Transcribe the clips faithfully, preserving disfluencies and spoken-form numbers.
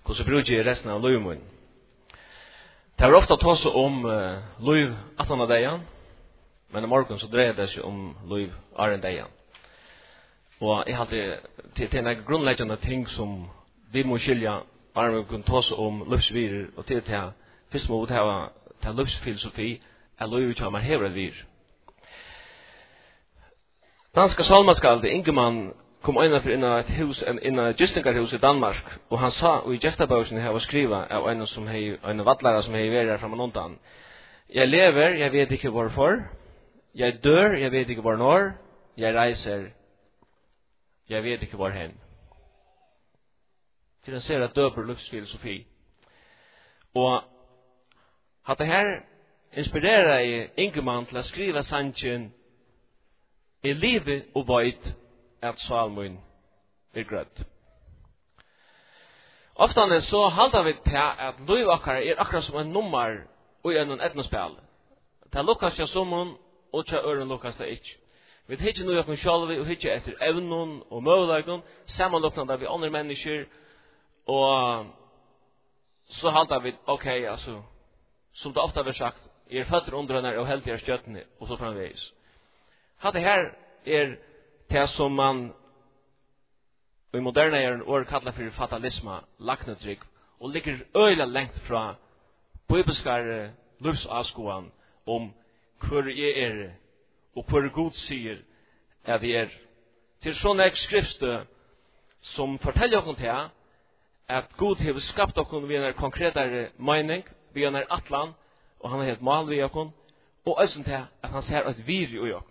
Hvordan bruker jeg resten av livet? Det er ofte tås om uh, liv atten av dagen, men i morgen så dreier det seg om liv er en dagen. Og jeg hadde til, til en grunnleggende ting som vi må skilja, er vi kunne tås om livsvirer, og til til først må vi ta til livsfilosofi, er liv ikke man hever et vir. Danska salmaskalde Ingemann kom inn for inn i et hus, inn i et gistingarhus i Danmark, og han sa, og i gestabausen jeg var skriva av en som hei, en vattlærer som hei vært her framan undan. Jeg lever, jeg vet ikke hvorfor. Jeg dør, jeg vet ikke hvor når. Jeg reiser, jeg vet ikke hvor hen. Til han ser at døper livsfilosofi. Og at det her inspirerer jeg Ingemann til å skriva sannsyn i livet og veit at salmen er grøtt. Ofte så halda vi til at liv akkar er akkurat som en nummer og en etnospel. Det lukkast ja sommen, og tja øren lukkast det ikke. Vi tar ikke noe okken sjálvi, og ikke etter evnen og møvelagen, sammanluknande vi andre mennesker, og så halda vi, ok, altså, som det ofte har vært sagt, er føtter under henne og helt er støttene, og så framveis. Hatt det her er det som man i moderne er en år kallar for fatalisme, laknetrygg, og ligger øyla lengt fra bibelskare livsavskoan om hvor jeg er, og hvor Gud sier at jeg er. Til sånn ek skriftstø som forteller okkur til at Gud har skapt okkur ved en konkretare mening, ved en atlan, og han har helt mal ved okkur, og også til at han ser et vir i okkur.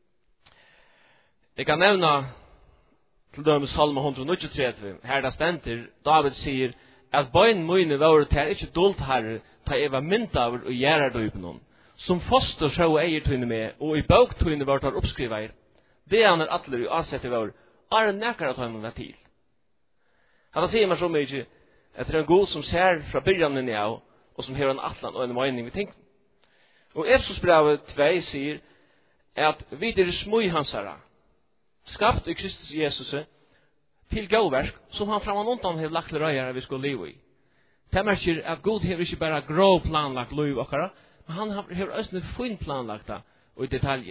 Jeg kan nevna til dømes salme one thirty-nine, her da stenter, David sier at bøyen mine var til ikke dult herre, ta eva myndaver og gjerar døypen som foster sjå eier tøyne med, og i bøktøyne var tar oppskriver, det han er atler i avsette var, er en nekar at han er til. Han sier meg så mye, at det er en god som ser fra byrjanen av, og som har en atlan og en mening vi tenker. Og Efesosbrevet two sier at vi er små i hansara, skapt i Kristus Jesus til gåverk som han framan undan har lagt røyere vi skulle leve i. Det merker at Gud har ikke bare grå planlagt liv okkara, men han har også fin planlagt det og i detaljer.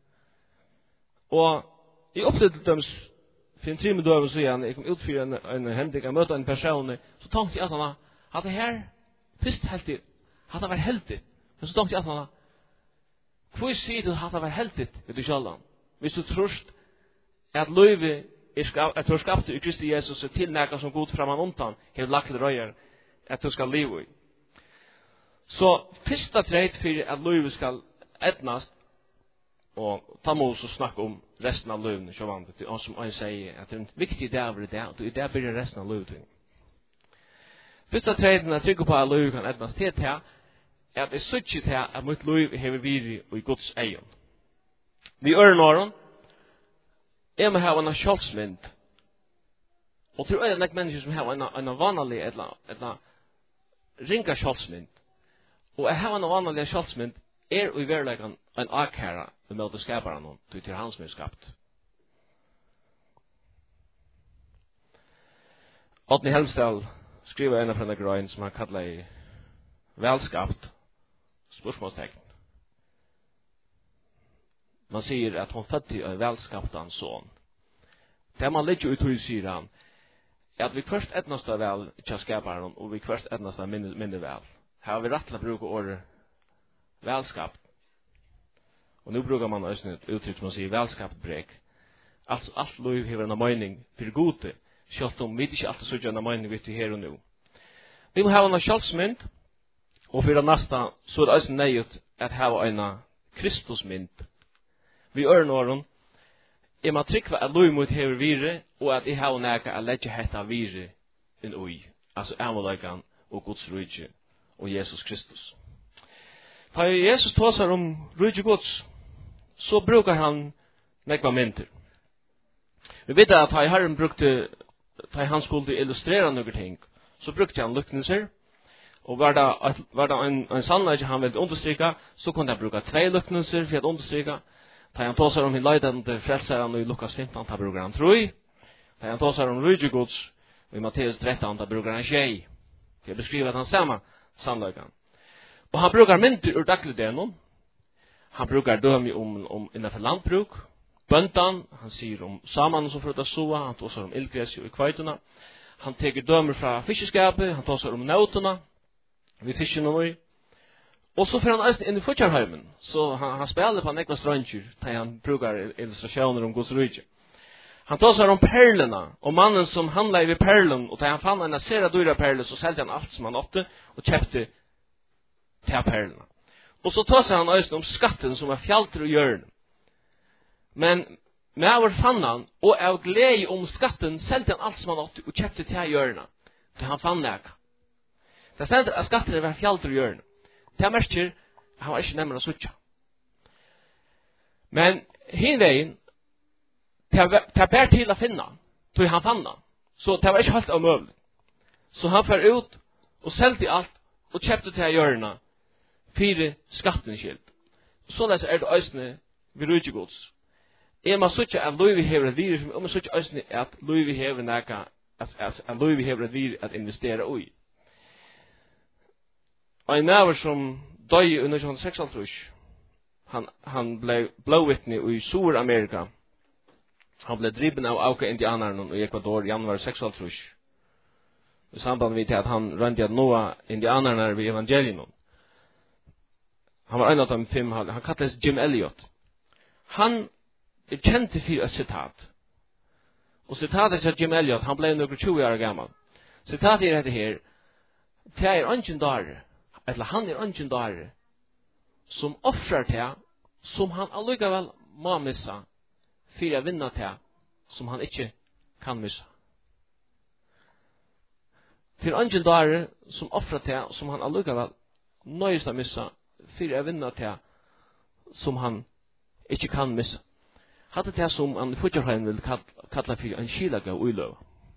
Og i opplevet dem for en time døven så igjen, jeg kom utfyr en, en hending, jeg møtte en person, så tenkte jeg at han hadde her først heldig, hadde vært heldig, men så tenkte jeg at han hvor sier du hadde vært heldig ved du sjaldan? Hvis du tror at løyve er skapt, at du er skapt i Kristi Jesus til nækka som god framan undan, har lagt røyer at du skal leve i. Så første treit for at løyve skal etnast, og ta må også snakke om resten av løyven, som han sier at det er en viktig dag over det, og i det blir resten av løyven. Første treiten er trygg på at løyve kan etnast til til at det er suttje til at mitt løyve hever viri i Guds egen. Vi ører nåren, jeg må ha en kjølsmynd. Og til øyne nek mennesker som har en, en vanlig eller, eller ringa kjølsmynd. Og jeg har en vanlig kjølsmynd er i verleggen en akkæra med møte skaperen noen til til han som er skapt. Åtni Helmstad skriver en av denne grøyen som han kallar i velskapt spørsmålstegn. Man sier at hon fødte en velskaptan son. Det man ligger ut i sier han, er at vi først etnast av vel ikke skaparen, og vi først etnast av minne, minne vel. Her har vi rett til å bruke året velskapt. Og nå bruker man også et uttrykk som man sier velskapt brek. Altså alt liv har en mening for gode, selv om vi ikke alltid sørger en mening vi her og nå. Vi må ha en kjølsmynd, og for det neste så er det også nøyet at ha en Kristusmynd. Vi ører nåren, jeg må trykva at lov mot hever vire, og at jeg har nækka at letja hetta vire inn ui, altså amåleikan og Guds rydje og Jesus Kristus. Da Jesus tåsar om rydje Guds, så brukar han nekva mynter. Vi vet at da Herren brukte, da han skulle illustrera noen ting, så brukte han lyknelser, og var det, var det en, en sannleik han ville understryka, så kunne han bruka tvei lyknelser for å understryka. Da han tåsar om hin leidande frelsaren i Lukas fifteen, da bruker han troi. Da han tåsar om rydjegods, Och i Matteus tretton där brukar han tjej. Det beskriver att han samma sannolikan. Och han brukar mynter ur dagligdagen. Han brukar döma om, om innanför lantbruk. Böntan, han säger om saman som frutas soa, han tåsar om ildgräs i kvajtuna. Han teker dömer fra fiskeskapet, han tåsar om nautorna, vid fisken och i. Och så får han östen in i futjarheimen, så han, han spelar på nekva stranger, där han brukar illustrationer om Guds rike. Han tåsar om perlerna, och mannen som handlar vid perlen, och där han fann en sera dyra perler, så säljde han allt som han åtte, och köpte till perlerna. Och så tåsar han östen om skatten som är fjälter och hjörn. Men med vår fannan och av glädje om skatten säljde han allt som han åt och köpte till hjörna. För han fann näka. Det ständer att skatten var fjälter och hjörna. Det här märker han var inte närmare att sucha. Men hinvägen det bär till att finna. Tog han fanna. Så det var inte helt omöjligt. Så han för ut och säljde allt och köpte till hjörna. Fyra skatten skilt. Så där är det ösne vid rydgegods. Er man sucha at Louis hever at vir som om sucha øsne at Louis hever naka as as at Louis hever at vir at investera ui. Ein maður som døy under nítjan seksogtrýss. Han han blev blow witney i Sur Amerika. Han blev driven av auka indianarna i Ecuador i januar seksogtrýss. I samband med at han rønte at noa indianarna vid evangelium. Han var en av dem fem, han kallades Jim Elliot. Han er kjent til for et citat. Og citatet til Jim Elliot, han ble noen tjue år gammal. Citatet er dette her, det er ønsken dare, eller han er ønsken dare, som offrar til, som han allikevel må missa, for å vinne til, som han ikke kan missa. Det er ønsken dare, som offrar til, som han allikevel nøyest å missa, for å vinne til, som han ikke kan missa. Hadde det som en futjarheim vil kalla for en kilaga uiløv.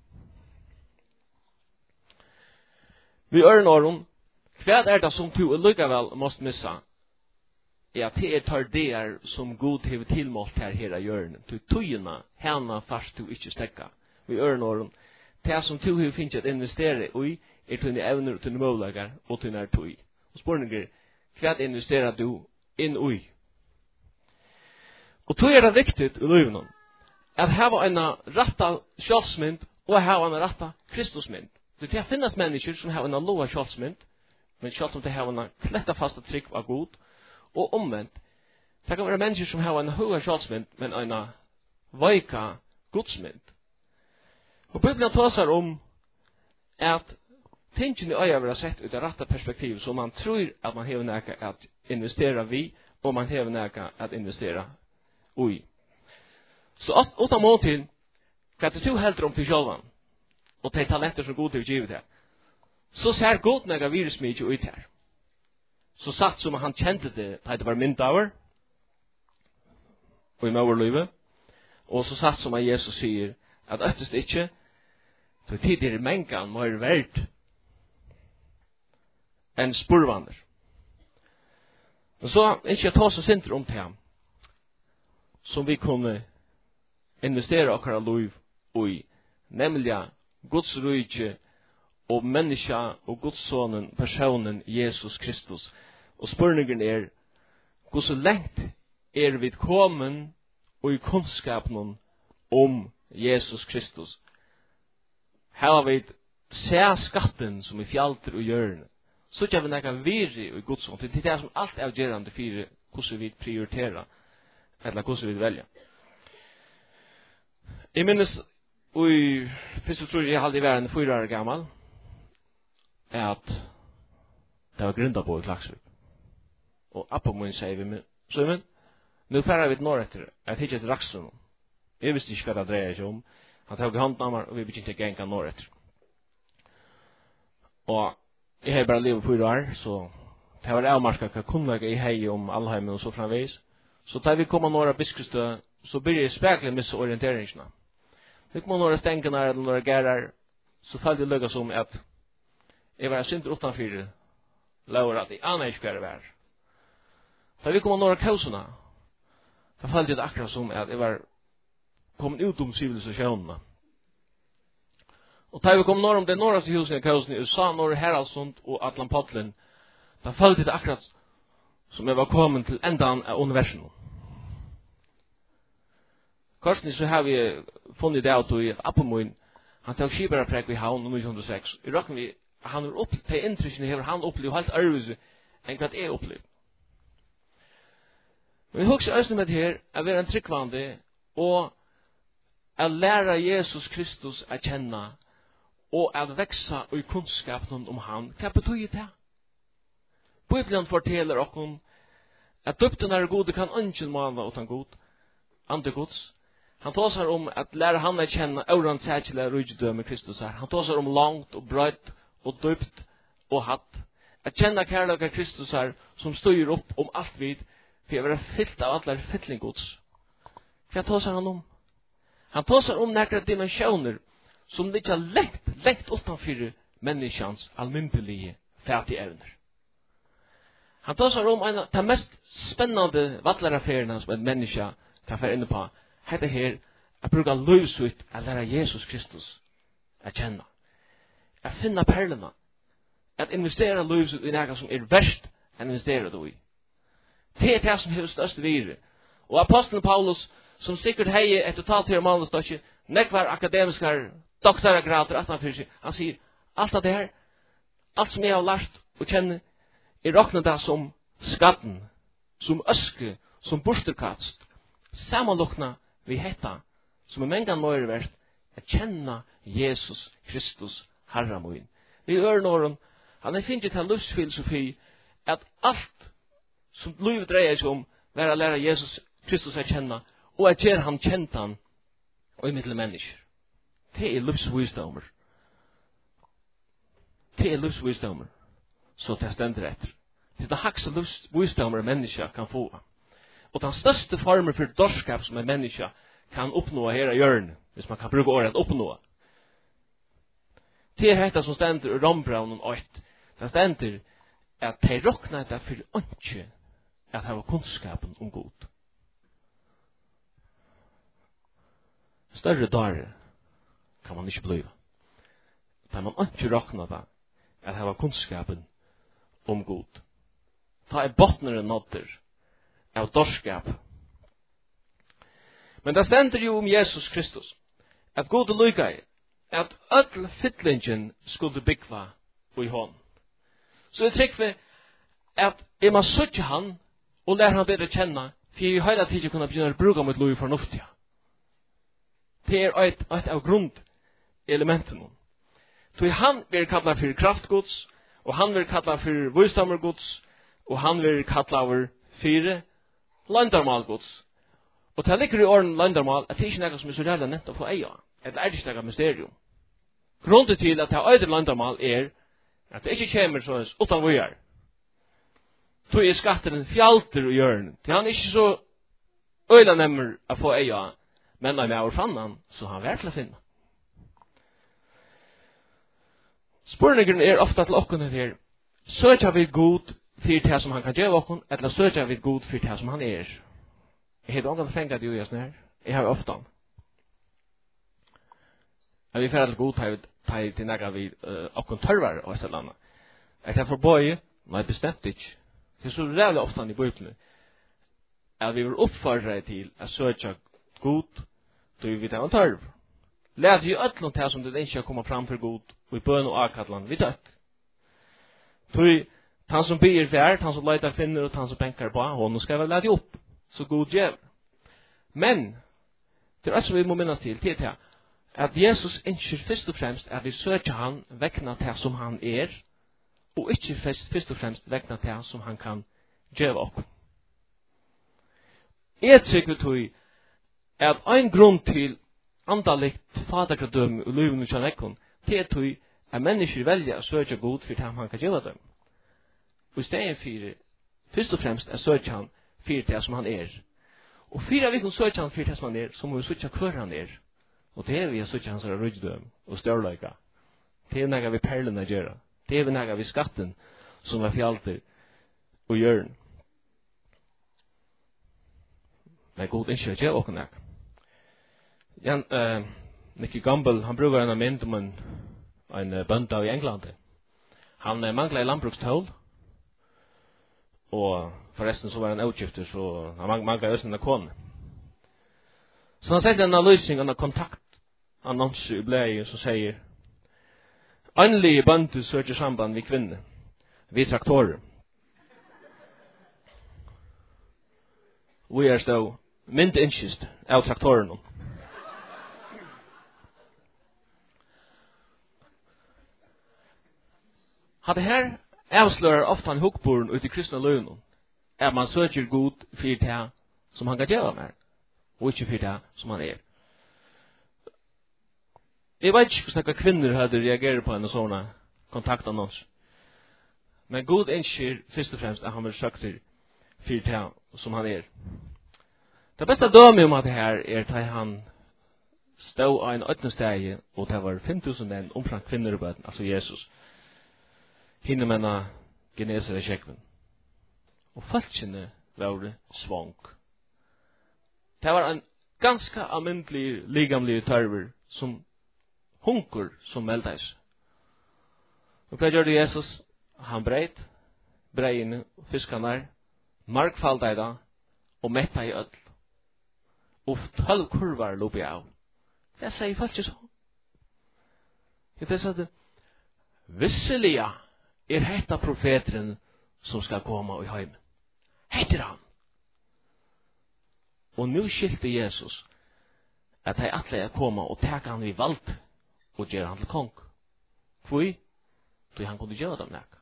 Vi øren åren, hva er det som du likevel måste missa? Ja, det er tar det som god hever tilmålt her her i hjørnet. Du tøyina, hana fast du ikke stekka. Vi øren åren, det som du hever finnes at investere i, er tunne evner, tunne målager og tunne er tøy. Og spørninger, hva investerer du inn i? Og tog er det viktigt i livet at hava en ratta sjálfsmynd og hava en ratta Kristusmynd. Det til finnes mennesker som har en loa sjálfsmynd, men sjálf om det har en kletta fasta trygg av god, og omvendt. Det kan være mennesker som har en høga sjálfsmynd, men en veika godsmynd. Og Bibelen tåsar om at tingene i øya vil sett ut av ratta perspektiv, så man tror at man hever næka at investera vi, og man hever næka at investera ui. Så åtta mål til, hva det du heldur om til sjálvan, og til talenter som god til givet her, så ser god nega virusmykje ut her. Så satt som han kjente det, da det var myndaver, og i maurlivet, og så satt som Jesus sier, at øftest ikke, så tid er mengan må er verd, enn spurvander. Og så, ikke jeg tar så sinter om til ham, som vi kunne investere okkara liv i, nemlig Guds rike og menneska og Guds sonen, personen Jesus Kristus. Og spørningen er, hvor så lengt er vi kommen og i kunnskapen om Jesus Kristus? Her har vi se skatten som i fjalter og hjørne. Så ikke har vi nekka viri i Guds sonen. Det er det som alt er avgjerande for hvordan vi prioriterer eller hvordan vi velger. Jeg minnes, og først tror jeg hadde vært en fyra år gammal, at det var grunda på i Klaksvik. Og appa min sier vi, Søymen, nu færer vi et år etter, jeg tidsjer til Rakstrøm. Jeg visste ikke hva det dreier seg om. Han tok i hånden av meg, og vi begynte ikke engang år etter. Og jeg har bare livet fyra år, så det var avmarska hva kunnlaget jeg hei om Alheimen og så framveis. Så da vi kommer några biskustø, så blir jeg spekler missa orienteringsna. Vi kommer några stenkenar eller några gærar, så fall det lukka som at jeg var synder utanfyr laur at jeg aner ikke hva det var. Da vi kommer några kausuna, da fall det akkurat som at jeg var kommet ut om sivilisasjonene. Og da vi kom norr om det norraste husen i Kausen i U S A, norr Haraldsund og Atlan Potlen, da følte det akkurat som jeg var kommet til endan av universum. Korsni så har vi funnet det av at Appemoen, han tok skiberaprekk i havn i nitton oh seks. I råkken vi, han har opplevd, til inntrykkene hever han opplevd helt ærvise enn hva jeg opplevd. Men vi husker også med det her, at være en tryggvande, og at lære Jesus Kristus å kjenne, og at veksa i kunnskapen om han. Hva betyr det? Bibelen forteller oss at døpten er gode kan ingen måne utan god, ande gods. Han tåsar om at lære han å kjenne øren særkjelig rydgjødømme Kristus her. Han tåsar om langt og brøyt og døpt og hatt. At kjenne kærløk Kristus her som styr opp om alt vid, for jeg være fyllt av alle fyllinggods. Hva tåsar han om? Han tåsar om nekre dimensjoner som ligger lengt, lengt utanfor menneskans almindelige fætige evner. Han tåsar om en av de mest spennende vattleraffærene som en menneske kan få inne på. Hette her, at bruka løvsut å lære Jesus Kristus å kjenne. At finne perlene. At investere løvsut i noe som er verst enn investere det i. Det er det som har største vire. Og apostelen Paulus, som sikkert hei et totalt her mannesdøkje, nekvar akademiskar doktoragrader at han fyrir seg, han sier, alt av det her, alt som jeg har lært og kjenne, er råknet det som skatten, som øske, som borsterkast, samanlukna vi hetta, som er mengan møyre verst, at kjenne Jesus Kristus Herra moin. Vi hører nåren, han er finnet til livsfilosofi, at alt som livet dreier seg om, være å lære Jesus Kristus å kjenne, og at gjøre han kjent han, og i middel mennesker. Det er livsvisdommer. Det er livsvisdommer. Så det stender etter. Det er det hakse livsvisdommer mennesker kan få. Og den største formen for dorskap som en menneske kan oppnå her i hjørnet, hvis man kan bruke året oppnå. Det er dette som stender i Rombraunen åtte. Det stender at de råkner det for ikke at ha kunnskapen om god. Større dager kan man ikke blive. Da man ikke råkner det at ha kunnskapen om god. Da er bottnere nådder av dorskap. Men det stender jo om Jesus Kristus, at god og lykke at ødel fytlingen skulle byggva i hånd. Så jeg trykker at jeg må søtte han og lære han bedre kjenne, for jeg har hele tiden kunne begynne å bruke mitt liv fornuftig. Det er et, et av grundelementene. Så han vil kalla for kraftgods, og han vil kalla for visdommergods, og han vil kalla for fire landarmalgods. Og det ligger i åren landarmal at det ikke er noe som er så reelle nett å få eie. Det er ikke noe mysterium. Grunnen til at det er øyde landarmal er at det ikke kommer sånn utan vi er. Så er skatteren fjalter i hjørnet. Det er han ikke så øyla nemmer å få eie, men når vi er fann han, så har han vært til å finne. Spørningen er ofte til åkken her. Søker vi god for det som han kan gjøre åkken, eller søker vi god for det som han er? Jeg har åkken fengt det jo i sånn her. Jeg har ofte han. Jeg vil fære til god til til nægge vi åkken tørver og et eller annet. Jeg kan forbøye, men jeg bestemt ikke. Det er så rævlig ofte han i Bibelen. At vi vil oppfordre til å søke god til vi tar en tørv. Læt vi ødlom til som det ikke kommer fram for god og i bøn og akadland vi tøk. Tui, han som byr fært, han som leitar finner og han som penkar på, hon skal vel lade opp, så god gjev. Men, det er også vi må minnes til, til det, at Jesus ønsker først og fremst at vi søker han vekna til som han er, og ikke først, først og fremst vekna til som han kan gjøre opp. Jeg tykker tui, at en grunn til andalikt fadergradøm og løyven og kjannekon, det er tui at mennesker velger å søke god for det han kan gjøre dem. Og i stedet for, først og fremst er søke han for det som han er. Og for at vi kan søke han for det som han er, så må vi søke hver han er. Og det er vi å søke hans rydgjødøm og størløyga. Det er noe vi perlene gjør. Det er noe vi skatten som er fjalter og gjør. Men god ikke gjør åkken nek. Jan, uh, Nicky Gamble, han brukar en mynd om en, en bønda i England. Han uh, manglar i landbrukstål, og forresten så var han utgifter, så han manglar også en kone. Så han setter en analysning, en kontaktannons i blæget som sier, «Anlige bønder søker samband med kvinner, vi traktorer. Vi er stå mynd innkist av traktoren. Hadde her avslører ofte han hukkboren ut i kristne løgnen, at man søker god for det som han kan gjøre med, og ikke for det som han er. Jeg vet ikke hvordan kvinner hadde reageret på en sånn kontaktannons. Men god innskjer først og fremst at han vil søke til for det som han er. Det beste døme om at det her er at han stod av en øtnesteg, og det var fem tusen menn omfram kvinner og bøten, altså Jesus. Hinne menna geneser i kjekven. Og falskene var svang. Det var en ganske almindelig ligamlig tørver som hunker som meldes. Og hva gjør det Jesus? Han breit, breien, fiskene, markfaldet da, og metta i ødel. Og tolv kurvar lopi av. Det sier folk ikke så. Det sier det, visselig ja, er hetta profeteren som skal komme i heimen. Heter han. Og nu skilte Jesus at han atle er komme og teka han i valgt og gjøre han til kong. Fordi då han kunne gjøre dem nek.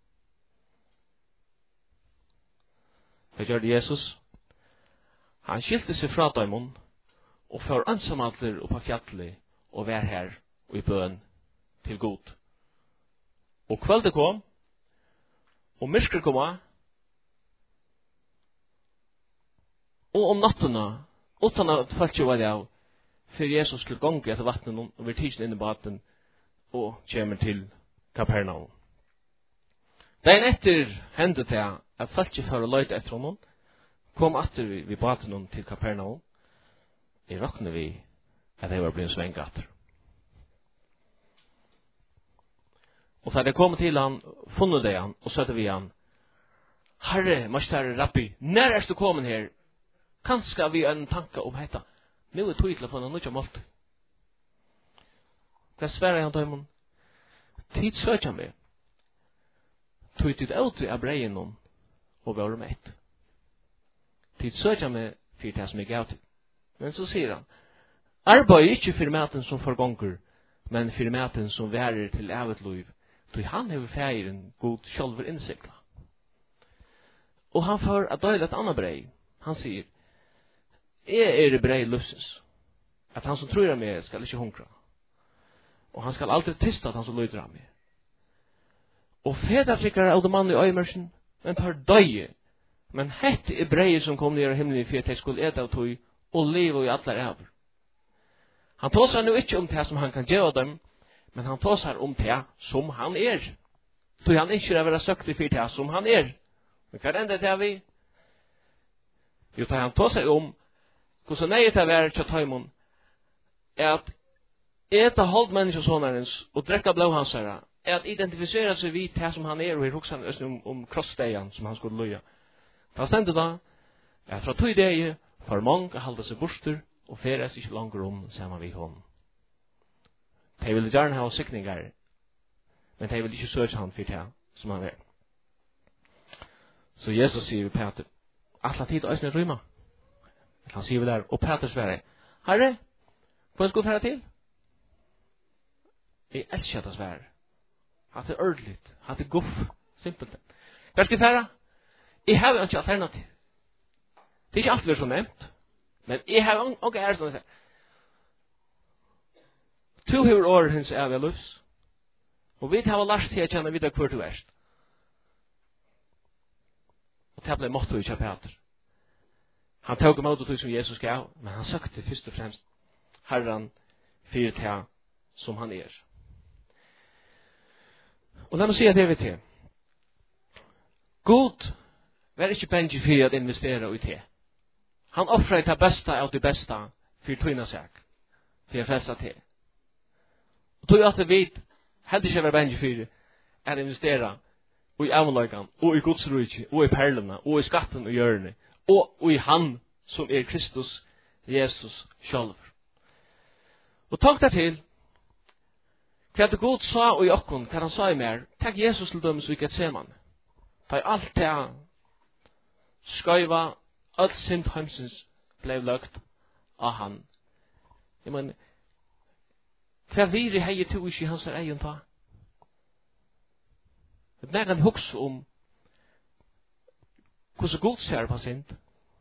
Hva gjør det Jesus? Han skilte seg fra dem og for ansamalter opp på fjallet og vær her og i bøn til god. Og kveldet kom, og myrker kom av, og om nattene, utan at folk var det av, for Jesus til gong etter vattnet, og vi tidsen inn i baten, og kommer til Kapernaum. Dagen etter hendte det at folk for å løyte etter honom, kom atter vi, vi baten til Kapernaum, i råkne vi at det var blitt svengatter. Og så hadde jeg kommet til han, funnet det han, og så vi han, Herre, Mastare Rabbi, når er du kommet her? Kanskje vi en tanke om dette? Nå er tog til å få noe nytt målt. Hva sverre han til ham? Tid søker meg. Tog til ut av breien om, og var med. Tid søker meg for det som jeg gav til. Men så sier han, arbeid ikke for maten som forgonger, men for maten som værer til evet liv. Så han har fægir en god sjølver innsikla. Og han får at døyla et annet brei. Han sier, jeg er brei løsens. At han som tror av meg skal ikke hunkra. Og han skal alltid tysta at han som lyder av meg. Og fedra trykker av det mann i øymersen, men tar døye. Men hette er brei som kom ned av himmelen for at jeg skulle ete av tog, og leve i atler av. Han tåsar nu ikke om det som han kan gjøre dem, men han tåsar om det som han er. Så han ikke er være søkt for det som han er. Men hva enda det er vi? Jo, da han tåsar om hvordan nei det er til tøymon, er at eta hold menneskesånarens og drekka blåhansara, er at identifisera seg vid det som han er, og i ruksan om, om krossdejan som han skulle løya. Da stendte da, at fra tog deg, for mange halda seg borster, og feres ikke langer om sammen vi hånd. De vil gjerne ha sikningar, men de vil ikke søke han for det som han er. Så Jesus sier vi Peter, alla tid øsne rymma. Han sier vi der, og Peter sverre, Herre, hva skal du fære til? Jeg elsker det sverre. Hatt det ordentligt, hatt det guff, simpelt. Hva skal du fære? Jeg har ikke alternativ. Det er ikke alt vi er så nevnt, men jeg har ikke ære sånn. To hur år hins er vi lufs, og vi har lært til å kjenne videre hvor du er. Og det ble måttet ikke av Peter. Han tog imot det som Jesus gav, men han søkte først og fremst Herren for det som han er. Og la meg si at det er vi til. God var ikke bensje for å investere i det. Han offrer det beste av det beste for tøyna seg, for å frelse til. Og tog at vi heldig ikke være bensje for at investera og i avløykan, og i godsrujtje, og i perlene, og i skatten og hjørne, og i han som er Kristus, Jesus sjálfur. Og takk der til, hva det god sa og i okkon, hva han sa i mer, takk Jesus til dømes og ikke et seman. Ta alt det skøyva, alt sint heimsins blei løgt av han. Jeg mener, hva viri hei to ikke i hans egen ta? Det er en huks om hvordan god ser på sint.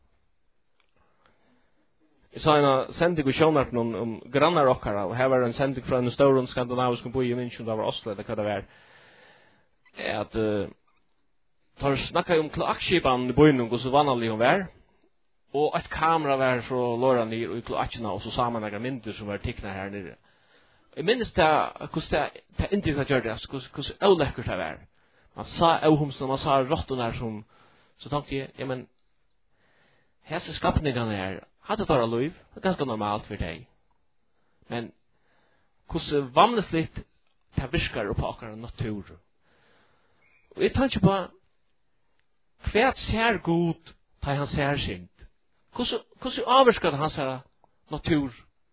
Jeg sa en sending og sjånart om, om grannar okkara, og her var en sending fra en stor skandinavisk boi i München, det var Oslo, eller hva det var, at uh, tar snakka om kloakkskipan i boinen, og så vanlig hun var, og et kamera var fra låra nir, og i kloakkina, og så sa man noen myndir som var tikna her nere. Jeg minnes det, hvordan det inntrykket gjør det, hvordan øvlekkert det var. Man sa øvhomsen, man sa rotten der som, så tenkte jeg, ja, men, hese skapningene her, hadde tar lov, det er ganske normalt for deg. Men, hvordan vanligst det virker på akkurat natur. Og jeg tenker på, hva ser god, da han ser sint? Hvordan avvirker det hans natur?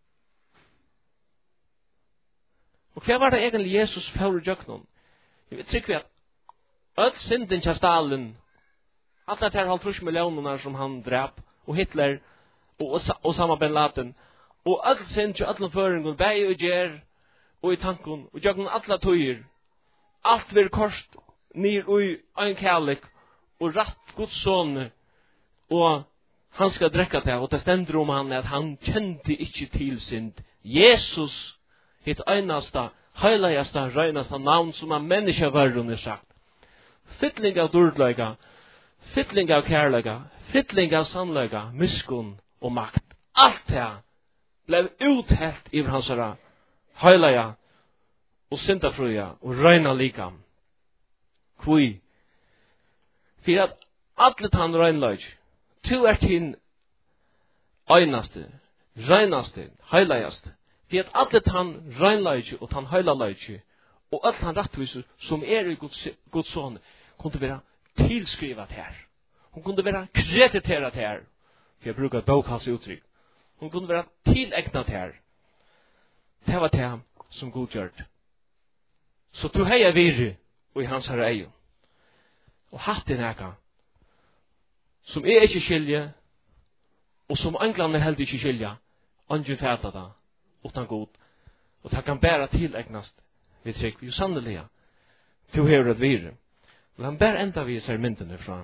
Og hva var det egentlig Jesus for i døgnen? Jeg tror at alt synden til Stalin, alt det her halvtrus millioner som han drep, og Hitler, og Osama bin Laden, og alt synd til alle føringen, bæg og gjer, og i tanken, og døgnen alle tøyer, alt vil korst, nir ui ein kærlik, og ratt Guds son, og han skal drekka det, og det stender om han at han kjente ikke til synd. Jesus, hitt einasta, heiligasta, reinasta navn som av menneskeverden er sagt. Fytling av dordløyga, fytling av kærløyga, fytling av sannløyga, miskun og makt. Alt det blev uthelt i hans herra, heilige og syndafruja og reina likam. Kvui? For at atlet han reinløyg, to er tin einaste, reinaste, heiligast. For at atlet han reinløyg og han heilaløyg, og alt han rettviser som er i Guds, Guds son, kunne være tilskrivet her. Hun kunne være krediteret her, for jeg bruker bokhals uttrykk. Hun kunne være tilegnet her. Det var det som Gud gjør. Så du heier viri og i hans herre egen. Og hatt i næka, som er ikke skilje, og som englene er heldig ikke skilje, ungen fæta da, utan god, og det kan bæra tilegnast, vi trykk, jo sannelig, du hever et viri. Men han bær enda vi ser myndene fra.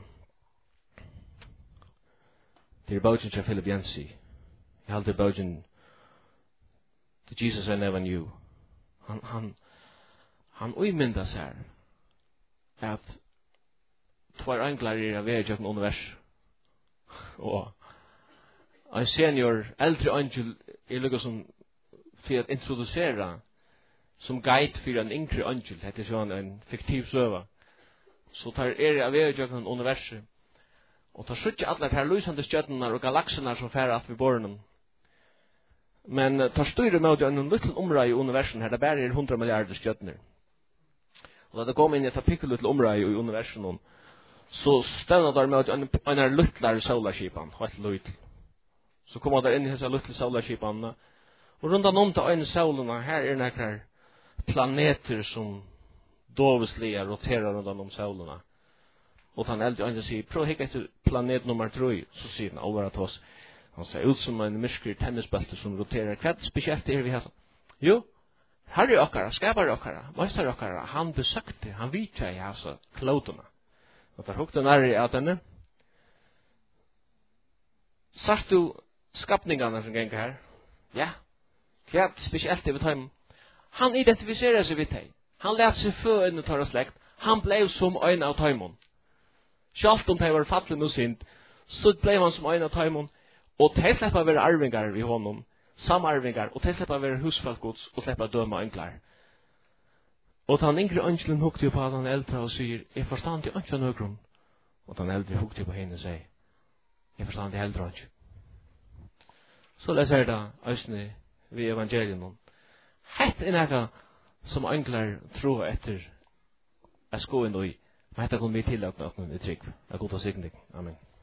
Det er bauten til Philip Jensi. Jeg halte bauten til Jesus I never knew. Han, han, han uimynda seg at tvær englar er av vei gjennom univers. Og en senior, eldre angel er lukket som for å introdusere som guide for en yngre angel. Det er sånn en fiktiv søva. Så tar er av vei gjennom universet. Og tar suttje alle her lysande stjøtene og galaksenar som færer at vi borren. Men tar styrer med en liten område i universen her, det bare er hundra milliarder stjøtner. Og da det kom inn i et apikkel til område i universen, så stevner der med en, en er lyttlare solarskipan, helt lytt. Så kommer der inn i disse lyttle solarskipan, og rundt om til øyne solene, her er nekker planeter som doveslige roterer rundt om solene. Og han eldre øyne sier, prøv å hikke etter planet nummer tre, så sier han over at oss. Han ser ut som en myrker tennisbelte som roterer. Hva spesielt er vi her? Jo, her er okkara, skapar okkara, meister okkara, han besøkte, han vidtja i altså klotene. Og der hukte nærre at denne. Sart du skapningene som ganger her? Ja. Hva spesielt er vi tar? Han identifiserer seg vidt hei. Han lät seg fø inn og tar slekt. Han blev som øyne av taimon. Sjalt om de var fattelig og sint, så blev han som øyne av taimon. Og de slipper å være arvingar i honom, samarvingar, og de slipper å være husfalkots, og slipper å døme enklar. Og den yngre ønskelen hukte på den eldre og sier, jeg forstand til ønskelen høygrunn. Og den eldre hukte på henne og sier, jeg forstand til eldre ønskelen. Så leser jeg da, østene, vi evangelien. Hett er nekka som enklar tro etter at sko inn i, men dette kommer vi til at noen er trygg. Jeg går til å signe. Amen.